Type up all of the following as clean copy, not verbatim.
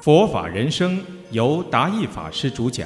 佛法人生由达义法师主讲。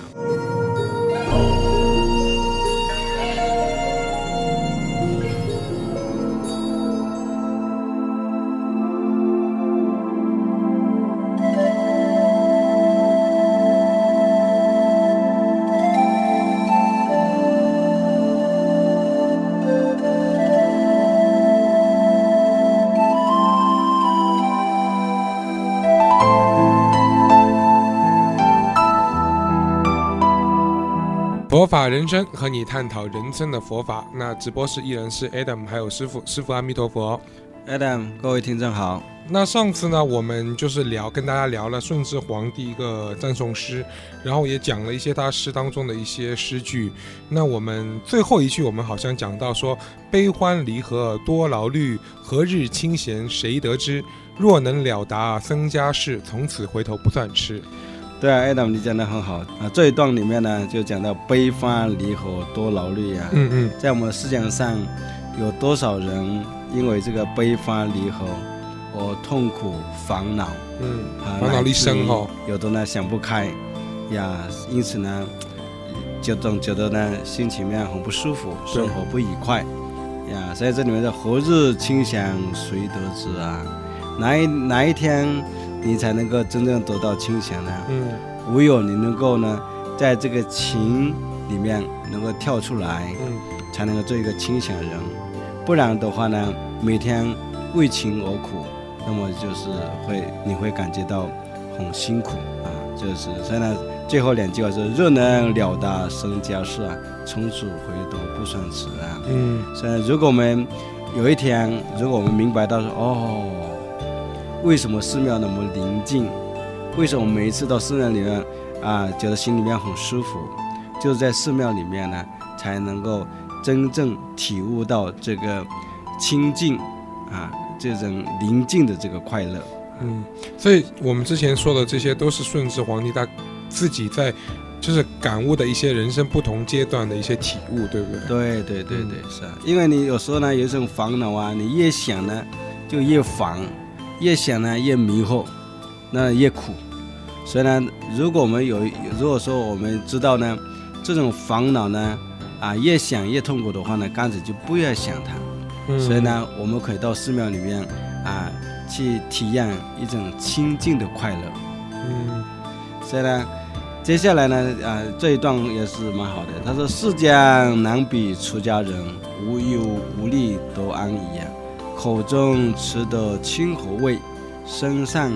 佛法人生和你探讨人生的佛法。那直播室依然是 Adam 还有师父阿弥陀佛。 Adam， 各位听众好。 那上次呢，我们就是跟大家聊了顺治皇帝一个赞颂诗，然后也讲了一些他诗当中的一些诗句。那我们最后一句，我们好像讲到说，悲欢离合多劳虑，何日清闲谁得知？若能了达僧家事，从此回头不算痴。 对啊 ，Adam， 你讲得很好啊。这一段里面呢，就讲到悲欢离合多劳虑啊。在我们思想上，有多少人因为这个悲欢离合而痛苦烦恼？烦恼一生哦。有的呢想不开呀，因此呢，就总觉得呢心情面很不舒服，生活不愉快呀。所以这里面的何日清闲谁得知啊？哪一天你才能够真正得到清闲呢？唯有你能够呢，在这个情里面能够跳出来，才能够做一个清闲人。不然的话呢，每天为情而苦，那么就是你会感觉到很辛苦啊。就是所以呢，最后两句话是若能了达僧家事啊，从此回头不算迟啊。所以如果我们有一天，如果我们明白到说为什么寺庙那么宁静？为什么每一次到寺庙里面啊，觉得心里面很舒服？就是在寺庙里面呢，才能够真正体悟到这个清净啊，这种宁静的这个快乐。 所以我们之前说的这些都是顺治皇帝他自己在就是感悟的一些人生不同阶段的一些体悟，对不对？对， 是啊。因为你有时候呢有一种烦恼啊，你越想呢就越烦。越想呢越迷惑，那越苦。所以呢，如果说我们知道呢，这种烦恼呢，越想越痛苦的话呢，干脆就不要想它。所以呢，我们可以到寺庙里面去体验一种清净的快乐。所以呢，接下来呢，这一段也是蛮好的。他说：“世间难比出家人，无忧无虑都安逸啊。口中持得清和味，身上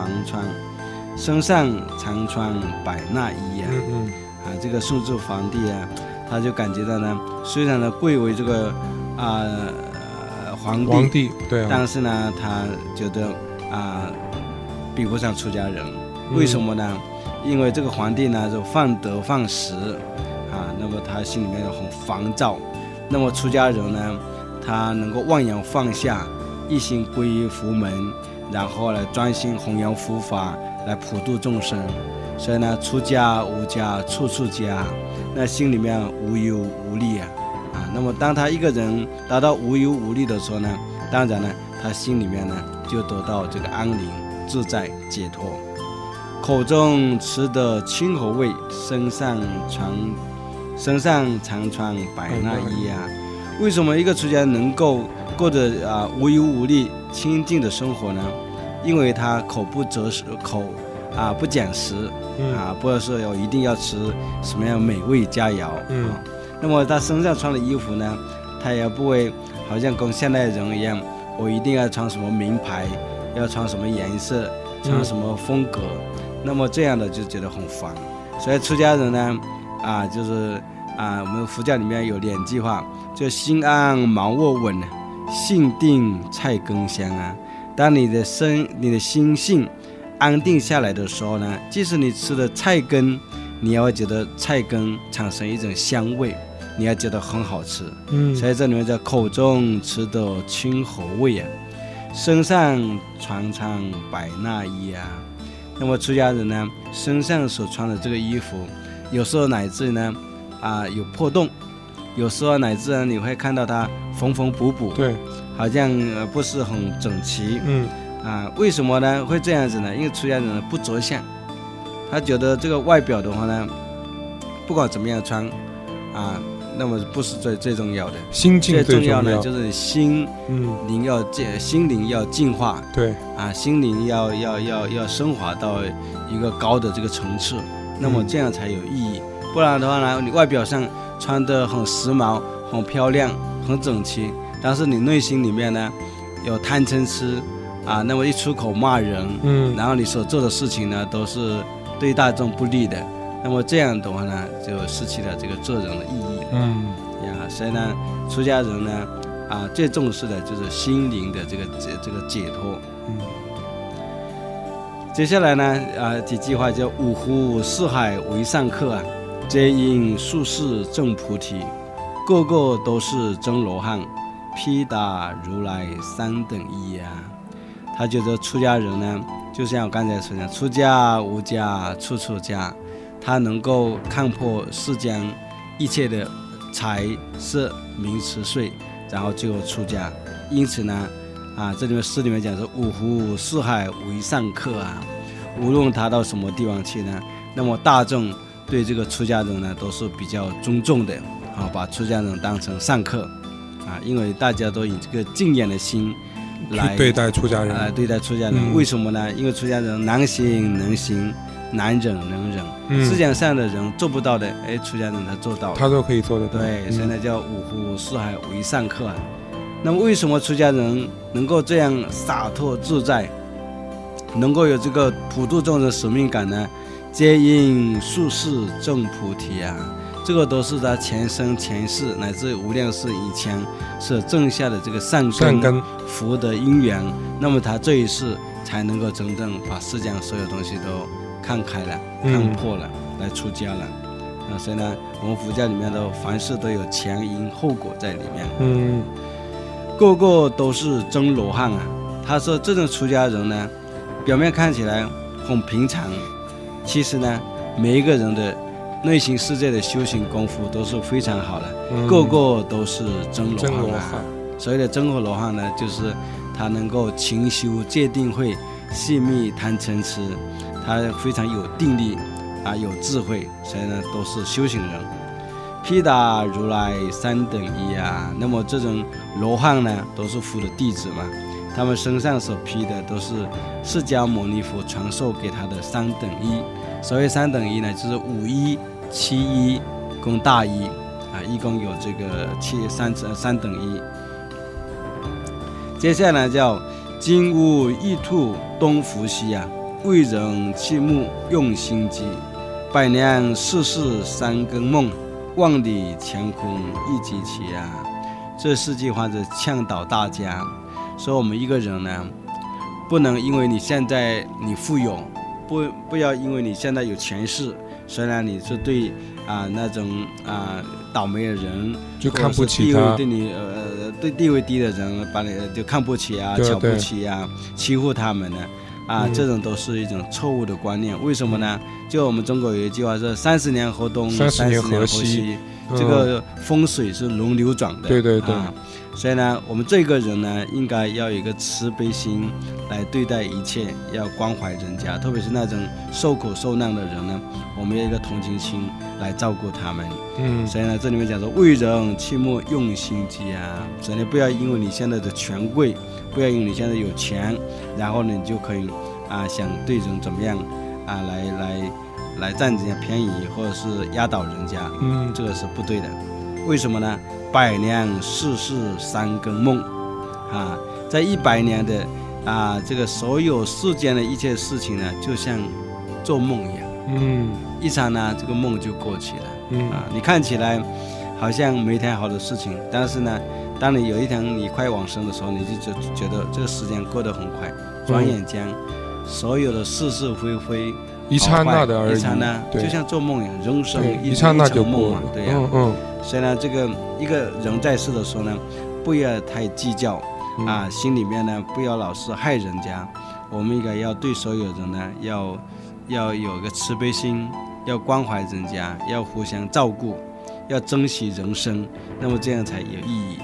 常穿百衲衣啊。这个顺治皇帝啊，他就感觉到呢，虽然呢贵为这个皇帝，对啊，但是呢，他觉得比不上出家人。为什么呢？因为这个皇帝呢，就犯得犯失那么他心里面很烦躁。那么出家人呢，他能够忘仰放下，一心皈依佛门，然后来专心弘扬佛法，来普度众生。所以呢，出家无家处处家，那心里面无忧无虑那么当他一个人达到无忧无虑的时候呢，当然呢，他心里面呢就得到这个安宁自在解脱。口中持得清和味，身上常穿百衲衣为什么一个出家人能够过着无忧无虑清净的生活呢？因为他口不择食，不拣食不是说一定要吃什么样美味佳肴那么他身上穿的衣服呢，他也不会好像跟现代人一样，我一定要穿什么名牌，要穿什么颜色，穿什么风格那么这样的就觉得很烦。所以出家人呢就是我们佛教里面有2句话，就心安忙卧稳，性定菜根香当你的心性安定下来的时候呢，即使你吃的菜根，你也会觉得菜根产生一种香味，你要觉得很好吃所以这里面叫口中持得清和味身上常穿百衲衣那么出家人呢，身上所穿的这个衣服，有时候乃至呢有破洞，有时候乃至你会看到它缝缝补补，对，好像不是很整齐为什么呢会这样子呢？因为出家人呢不着相，他觉得这个外表的话呢，不管怎么样穿那么不是最重要的， 心境最重要呢就是心灵要净化， 对心灵要升华到一个高的这个层次，那么这样才有意义。不然的话呢，你外表上穿得很时髦、很漂亮、很整齐，但是你内心里面呢有贪嗔痴那么一出口骂人，然后你所做的事情呢都是对大众不利的，那么这样的话呢就失去了这个做人的意义。所以呢出家人呢最重视的就是心灵的这个解脱。接下来呢几句话叫五湖四海为上客皆因宿世证菩提，个个都是真罗汉，披达如来三等一他觉得出家人呢就像我刚才说的，出家无家处处家，他能够看破世间一切的财色名食睡，然后最后出家。因此呢这里面诗里面讲说五湖四海为上客无论他到什么地方去呢，那么大众对这个出家人呢都是比较尊重的把出家人当成上客因为大家都以这个敬仰的心来对待出家人， 为什么呢？因为出家人难行能行，难忍能忍，思想上的人做不到的，出家人他做到了， 他都可以做得到。 对，所以呢叫五湖四海为上客那么为什么出家人能够这样洒脱自在，能够有这个普度众生使命感呢？皆因宿世证菩提这个都是他前生前世乃至无量世以前所种下的这个善根福德因缘，那么他这一世才能够真正把世间所有东西都看开了看破了来出家了所以呢我们佛教里面的凡事都有前因后果在里面个个都是真罗汉他说这种出家人呢表面看起来很平常，其实呢每一个人的内心世界的修行功夫都是非常好的个个都是真罗汉所谓的真罗汉呢，就是他能够勤修戒定慧，细密贪嗔痴，他非常有定力有智慧，所以呢都是修行人。披达如来三等一那么这种罗汉呢都是佛的弟子嘛，他们身上所披的都是释迦牟尼佛传授给他的三等一。所谓三等一呢，就是五一、七一跟大一一共有这个三等一。接下来叫金乌翊兔东伏羲为人弃目用心机，百年世事三更梦，万里乾坤一击起这四句话是倡导大家说，我们一个人呢不能因为你现在你富有，不要因为你现在有权势，虽然你是对那种倒霉的人就看不起他， 对你对地位低的人把你就看不起瞧不起欺负他们呢这种都是一种错误的观念。为什么呢？就我们中国有一句话说30年河东30年河西，这个风水是轮流转的。 对所以呢我们这个人呢应该要有一个慈悲心来对待一切，要关怀人家，特别是那种受苦受难的人呢，我们要有一个同情心来照顾他们。所以呢这里面讲说为人弃目用心机所以呢不要因为你现在的权贵，不要因为你现在有钱，然后呢你就可以想对人怎么样来占人家便宜，或者是压倒人家这个是不对的。为什么呢？百年世事三更梦在100年的这个所有世间的一切事情呢，就像做梦一样一刹那这个梦就过去了你看起来好像没太好的事情，但是呢当你有一天你快往生的时候，你就觉得这个时间过得很快，转眼间所有的是是非非一刹那的而已， 一刹那就像做梦一样，人生一刹那就过了。 对所以呢这个一个人在世的时候呢，不要太计较心里面呢不要老是害人家，我们应该要对所有人呢要有个慈悲心，要关怀人家，要互相照顾，要珍惜人生，那么这样才有意义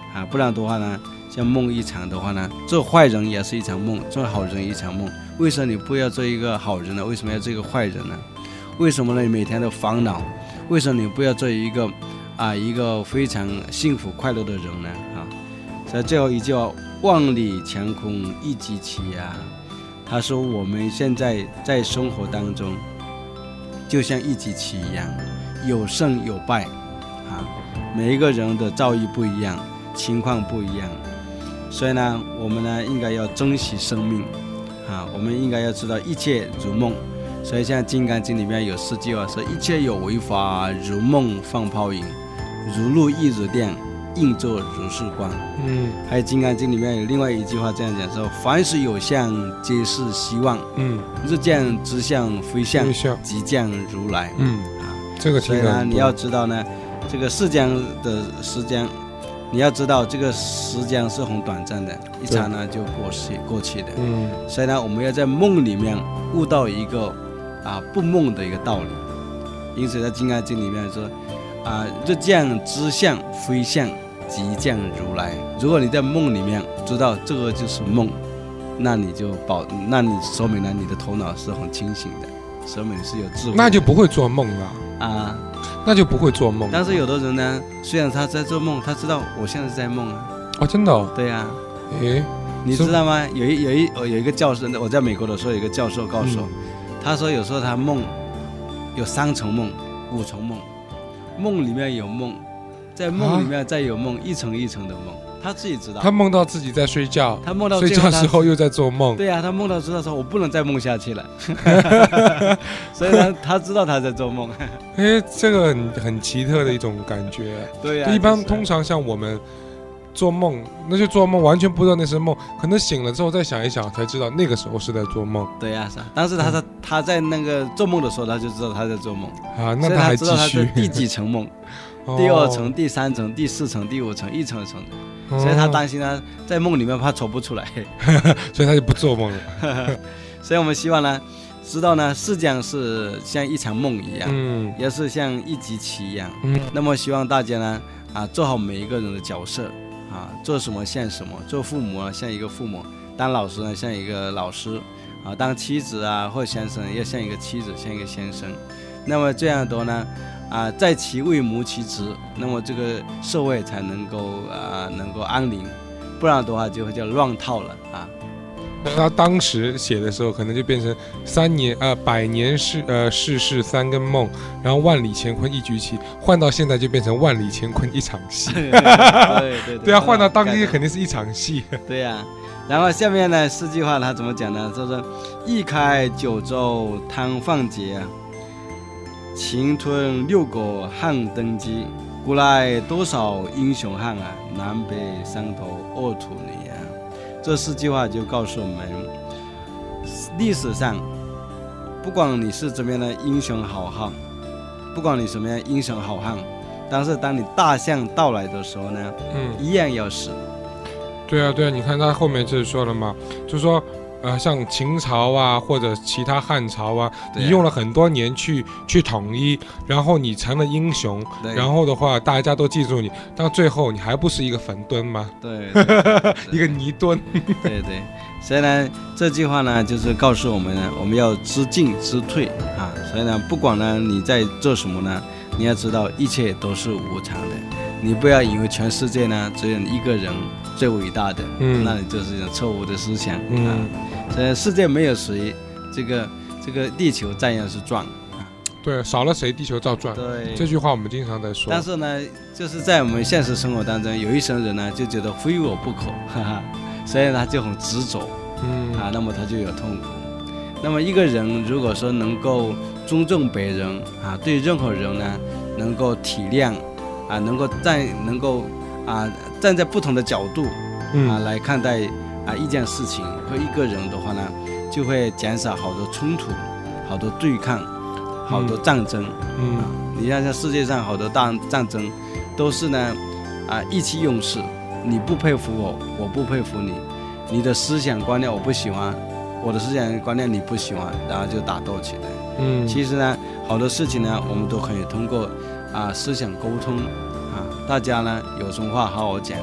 啊，不然的话呢，像梦一场的话呢，做坏人也是一场梦，做好人一场梦。为什么你不要做一个好人呢？为什么要做一个坏人呢？为什么呢？你每天都烦恼？为什么你不要做一个非常幸福快乐的人呢？啊，所以最后一句话，万里乾坤一击起啊。他说我们现在在生活当中，就像一击棋一样，有胜有败啊，每一个人的遭遇不一样，情况不一样，所以呢，我们呢应该要珍惜生命啊，我们应该要知道一切如梦。所以像《金刚经》里面有4句话说：一切有为法，如梦放泡影，如露亦如电，应作如是观。还有《金刚经》里面有另外一句话这样讲说：凡是有相，皆是希望。日见之相非相，即见如来。 这个所以呢，你要知道呢，这个世间的时间，你要知道这个时间是很短暂的，一刹那就过去的。所以呢，我们要在梦里面悟到一个不梦的一个道理。因此在《金刚经》里面说日见之相非相，即见如来。如果你在梦里面知道这个就是梦，那你说明了你的头脑是很清醒的，说明你是有智慧的， 那就不会做梦了那就不会做梦。 但是有的人呢，虽然他在做梦，他知道我现在是在梦真的对啊。你知道吗？有一个教授，我在美国的时候，有一个教授告诉我，他说有时候他梦有3层梦、5层梦，梦里面有梦，在梦里面再有梦，一层一层的梦，他自己知道。 他梦到自己在睡觉， 他梦到睡觉的时候又在做梦。 对啊，他梦到知道说我不能再梦下去了，所以呢，他知道他在做梦。 这个很奇特的一种感觉。 对啊， 一般通常像我们做梦，那就做梦，完全不知道那是梦，可能醒了之后再想一想，才知道那个时候是在做梦。 对呀，但是他在那个做梦的时候，他就知道他在做梦那他还继续。 所以他知道他是第几层梦，第2层、第3层、第4层、第5层，一层一层的。所以他担心他在梦里面怕抽不出来， 所以他就不做梦了。 所以我们希望呢，知道呢，世界是像一场梦一样，也是像一击棋一样。那么希望大家呢，做好每一个人的角色。做什么像什么，做父母像一个父母，当老师呢像一个老师，当妻子或先生要像一个妻子，像一个先生。那么这样的呢，在其位谋其职，那么这个社会才能够安宁，不然的话就会叫乱套了他当时写的时候，可能就变成百年世事3根梦，然后万里乾坤一局棋，换到现在就变成万里乾坤一场戏。对啊，换到当天肯定是一场戏。 对啊，然后下面呢4句话他怎么讲呢？就是一开九州汤放节，秦吞6国汉登基，古来多少英雄汉南北3头2土女。这4句话就告诉我们，历史上不管你是怎么样的英雄好汉，不管你什么样英雄好汉，但是当你大象到来的时候呢，一样要死。 对啊，你看他后面就是说了嘛，就是说像秦朝或者其他汉朝你用了很多年去统一，然后你成了英雄，然后的话大家都记住你，到最后你还不是一个坟墩吗？ 对一个泥墩。 对，所以呢这句话呢就是告诉我们呢，我们要知进知退所以呢不管呢你在做什么呢，你要知道一切都是无常的，你不要以为全世界呢只有你一个人最伟大的，那你就是一种错误的思想所以世界没有谁，这个地球照样是转对，少了谁地球照转。 对， 这句话我们经常在说。 但是呢，就是在我们现实生活当中，有一些人呢就觉得非我不可，所以呢就很执着，那么他就有痛苦。那么一个人如果说能够尊重别人对任何人呢能够体谅能够站在不同的角度来看待一件事情和一个人的话呢，就会减少好多冲突、好多对抗、好多战争。你看像世界上好多战争都是呢意气用事，你不佩服我，我不佩服你，你的思想观念我不喜欢，我的思想观念你不喜欢，然后就打斗起来。其实呢好多事情呢我们都可以通过思想沟通大家呢有什么话好好讲，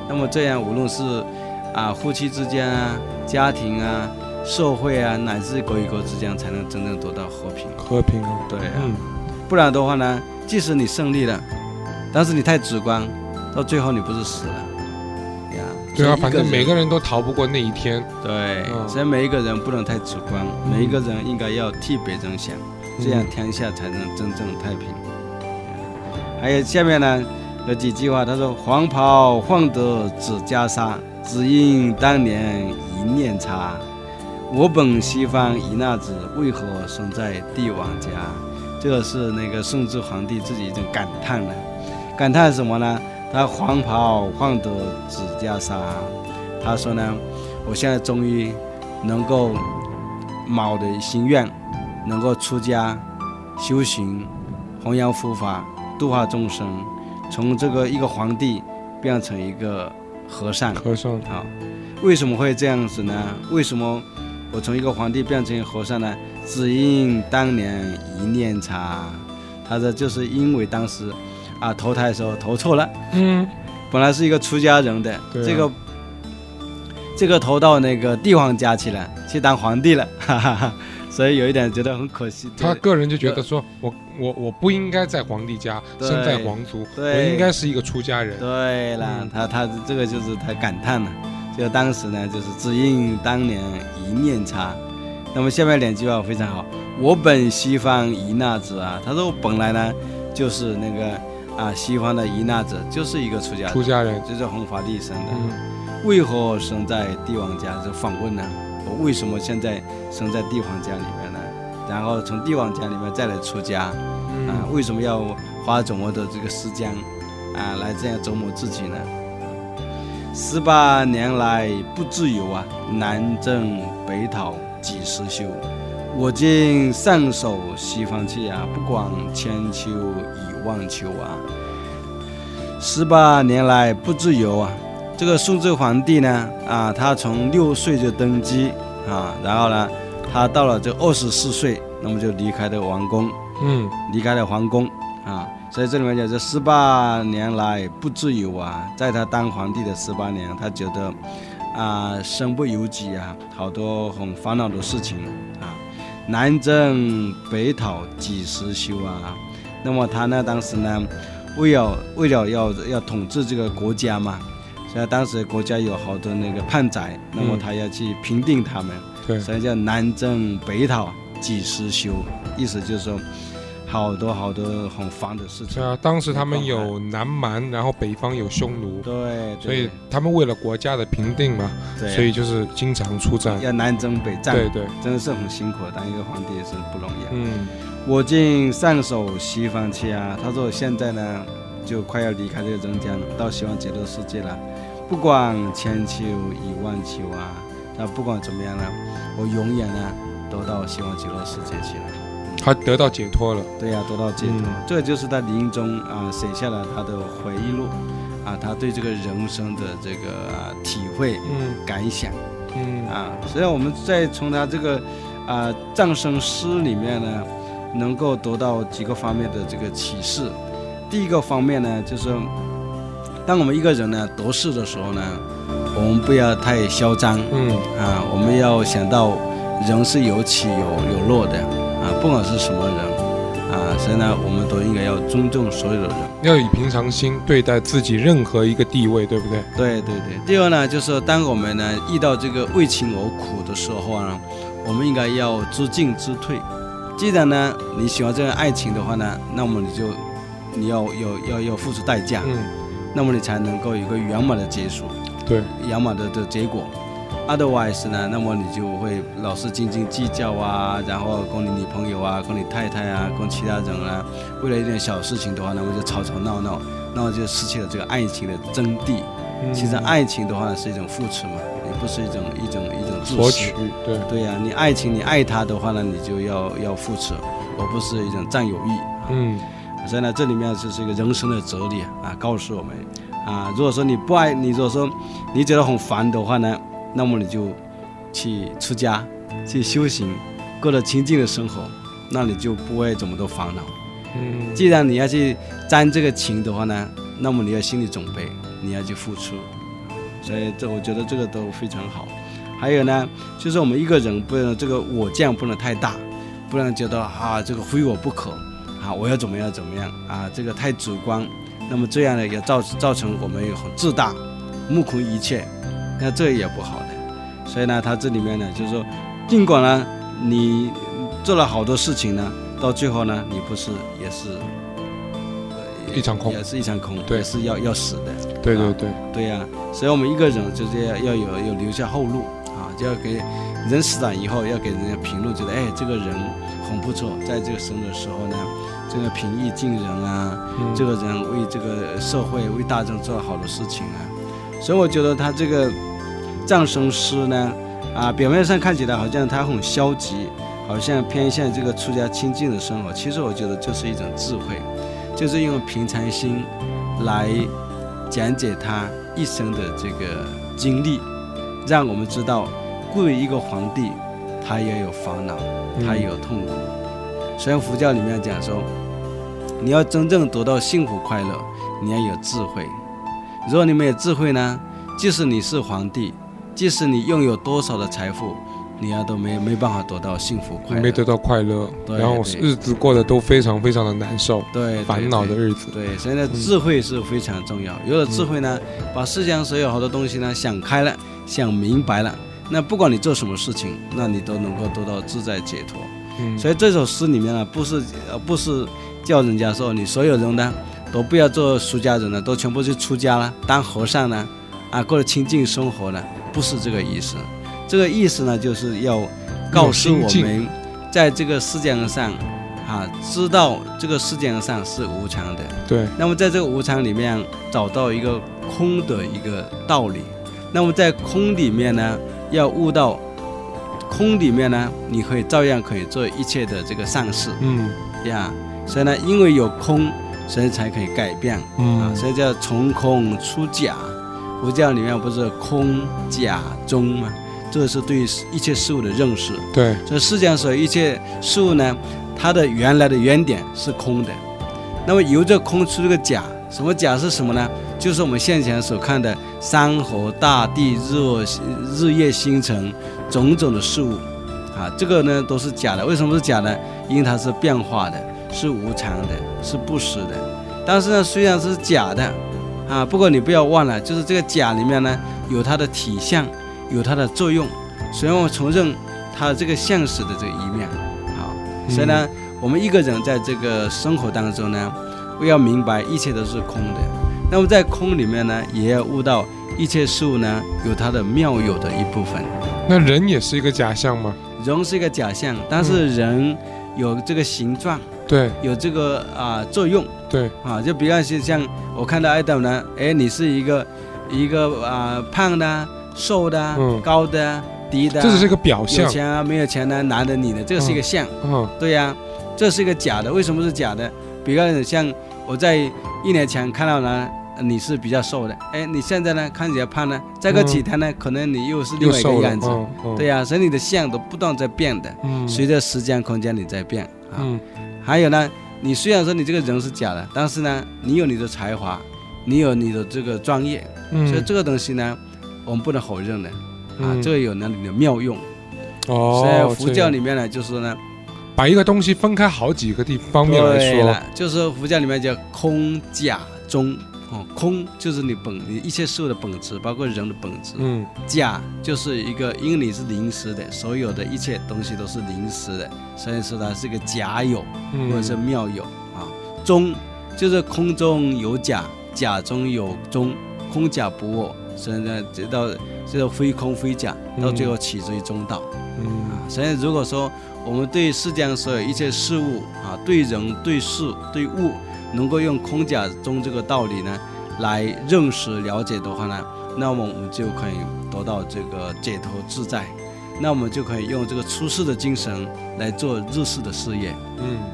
那么这样无论是夫妻之间啊、家庭啊、社会啊，乃至国与国之间，才能真正得到和平。 和平， 对不然的话呢，即使你胜利了，但是你太主观，到最后你不是死了呀？ 对啊，反正每个人都逃不过那一天。 对，所以每一个人不能太主观，每一个人应该要替别人想，这样天下才能真正太平。还有下面呢有几句话，他说：“黄袍换得指袈裟，只因当年一念差。我本西方一纳子，为何生在帝王家？”这个是那个顺治皇帝自己一种感叹了。感叹什么呢？他黄袍换得指袈裟，他说呢，我现在终于能够卯的心愿，能够出家修行，弘扬佛法，度化众生，从这个一个皇帝变成一个和尚。好，为什么会这样子呢？为什么我从一个皇帝变成一个和尚呢？只因当年一念差。他说就是因为当时投胎的时候投错了，本来是一个出家人的，这个投到那个帝王家去了，去当皇帝了，哈哈哈。所以有一点觉得很可惜。 他个人就觉得说，我不应该在皇帝家生在皇族，我应该是一个出家人。 对了，他这个就是他感叹了，就当时呢就是只因当年一念差。那么下面两句话非常好，我本西方一纳子啊，他说我本来呢就是那个西方的一纳子，就是一个出家人，就是弘法利生的。为何生在帝王家？就反问呢，我为什么现在生在帝王家里面呢？然后从帝王家里面再来出家，为什么要花这么多这个时间来这样折磨自己呢？18年来不自由啊，南征北讨几时休？我今上守西方去啊，不管千秋以万秋啊。18年来不自由啊。这个顺治皇帝呢，他从6岁就登基然后呢，他到了这24岁，那么就离开了王宫，离开了皇宫所以这里面讲这18年来不自由啊，在他当皇帝的18年，他觉得身不由己好多很烦恼的事情南征北讨几时休那么他呢，当时呢，为了要统治这个国家嘛。所以当时国家有好多那个叛宰，那么他要去平定他们，所以叫南征北讨几时休，意思就是说好多很烦的事情。 当时他们有南蛮，然后北方有匈奴， 对， 所以他们为了国家的平定嘛，所以就是经常出战， 要南征北战， 对， 真的是很辛苦，当一个皇帝也是不容易我今上守西方去他说我现在呢就快要离开这个人间，到西方极乐世界了。不管千秋以万秋他不管怎么样呢，我永远呢都到西方极乐世界去了。 他得到解脱了。 对得到解脱。这就是他临终写下了他的回忆录他对这个人生的这个体会感想所以我们再从他这个葬身诗里面呢，能够得到几个方面的这个启示。第一个方面呢，就是当我们一个人呢得势的时候呢，我们不要太嚣张我们要想到人是有起有落的不管是什么人所以呢，我们都应该要尊重所有的人， 要以平常心对待自己任何一个地位，对不对？ 对。第二呢，就是当我们呢遇到这个为情而苦的时候呢，我们应该要知进知退。既然呢你喜欢这个爱情的话呢，那么你要付出代价那么你才能够有一个圆满的结束，对，圆满的结果。Otherwise 呢，那么你就会老是斤斤计较然后跟你女朋友跟你太太跟其他人为了一点小事情的话，那么就吵吵闹闹，那么就失去了这个爱情的真谛。其实爱情的话是一种付出嘛，也不是一种自私。对你爱情你爱他的话呢，你就要付出，而不是一种占有欲所以呢，这里面就是一个人生的哲理告诉我们如果说你不爱你，如果说你觉得很烦的话呢，那么你就去出家，去修行，过得清净的生活，那你就不会这么多烦恼。既然你要去沾这个情的话呢，那么你要心理准备，你要去付出所以我觉得这个都非常好。还有呢，就是我们一个人不能这个我见不能太大，不能觉得这个非我不可我要怎么样这个太主观，那么这样呢也造成我们很自大，目空一切，那这也不好的。所以呢，他这里面呢就是说，尽管呢你做了好多事情呢，到最后呢你不是也是一场空， 也是一场空， 对， 也是要死的。 对呀，所以我们一个人就是要有留下后路就要给人死了以后要给人家评论，觉得这个人很不错，在这个生的时候呢，这个平易近人这个人为这个社会为大众做了好多事情所以我觉得他这个葬送诗呢表面上看起来好像他很消极，好像偏向这个出家清净的生活，其实我觉得就是一种智慧，就是用平常心来讲解他一生的这个经历，让我们知道作为一个皇帝他也有烦恼，他也有痛苦。所以佛教里面讲说，你要真正得到幸福快乐，你要有智慧。如果你没有智慧呢，即使你是皇帝，即使你拥有多少的财富，你都没办法得到幸福快乐， 没得到快乐，然后日子过得都非常非常的难受， 对， 烦恼的日子。 对，所以呢，智慧是非常重要。有了智慧呢，把世界上所有好多东西呢想开了，想明白了，那不管你做什么事情，那你都能够得到自在解脱。所以这首诗里面呢，不是叫人家说你所有人呢都不要做出家人了，都全部去出家了，当和尚呢过得清净生活呢，不是这个意思。这个意思呢，就是要告诉我们，在这个世界上知道这个世界上是无常的。 对。 那么在这个无常里面找到一个空的一个道理。那么在空里面呢，要悟到空里面呢，你照样可以做一切的这个善事。所以呢，因为有空，所以才可以改变。所以叫从空出假。佛教里面不是空假中吗？这是对一切事物的认识。 对。 所以世界上所有一切事物呢，它的原来的原点是空的。那么由这空出这个假，什么假是什么呢？就是我们现前所看的山河大地、日夜星辰种种的事物这个呢都是假的。为什么是假的？因为它是变化的，是无常的，是不实的。但是呢，虽然是假的不过你不要忘了，就是这个假里面呢有它的体相，有它的作用，所以我们承认它这个现实的这个一面所以呢，我们一个人在这个生活当中呢，要明白一切都是空的。那么在空里面呢，也要悟到一切事物呢有它的妙有的一部分。 那人也是一个假象吗？ 人是一个假象，但是人有这个形状， 对， 有这个作用， 对就比方像我看到爱德呢，你是一个胖的、瘦的、高的、低的， 这只是一个表象。 有钱没有钱的，男的女的，这个是一个相。对呀，这是一个假的。为什么是假的？比方像我在1年前看到呢，你是比较瘦的，你现在呢看起来胖呢，再过几天呢，可能你又是另外一个样子。对呀，所以你的相都不断在变的，随着时间空间你在变还有呢，你虽然说你这个人是假的，但是呢，你有你的才华，你有你的这个专业，所以这个东西呢，我们不能否认的这个有那里的妙用。所以佛教里面呢，就是呢， 把一个东西分开好几个方面来说。 对了，就是佛教里面叫空假中。空就是你一切事物的本质，包括人的本质。假就是一个，因为你是临时的，所有的一切东西都是临时的，所以说它是一个假有，或者是妙有中就是空中有假，假中有中，空假不我，所以呢，这个非空非假，到最后起于中道。所以如果说我们对世界上所有一切事物对人、对事、对物，能够用空假中这个道理呢来认识了解的话呢，那么我们就可以得到这个解脱自在，那我们就可以用这个出世的精神来做日世的事业。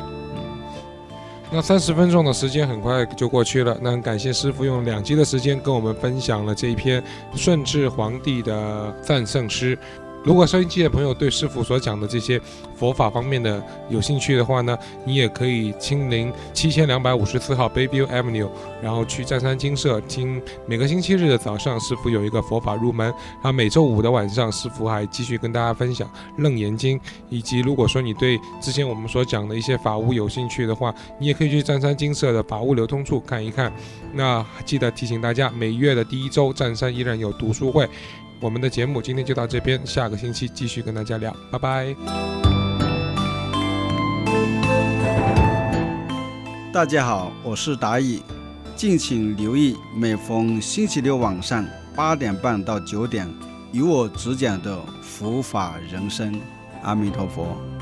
那30分钟的时间很快就过去了，那很感谢师父用2集的时间跟我们分享了这一篇顺治皇帝的赞圣诗。 如果收音机的朋友对师父所讲的这些佛法方面的有兴趣的话呢，你也可以亲临7254号 Bayview Avenue， 然后去湛山精舍听每个星期日的早上师父有一个佛法入门，然后每周五的晚上师父还继续跟大家分享楞严经，以及如果说你对之前我们所讲的一些法务有兴趣的话，你也可以去湛山精舍的法务流通处看一看。那记得提醒大家，每月的第1周湛山依然有读书会。我们的节目今天就到这边，下个星期继续跟大家聊，拜拜。 大家好，我是达义，敬请留意每逢星期六晚上8点半到9点，由我主讲的佛法人生。阿弥陀佛。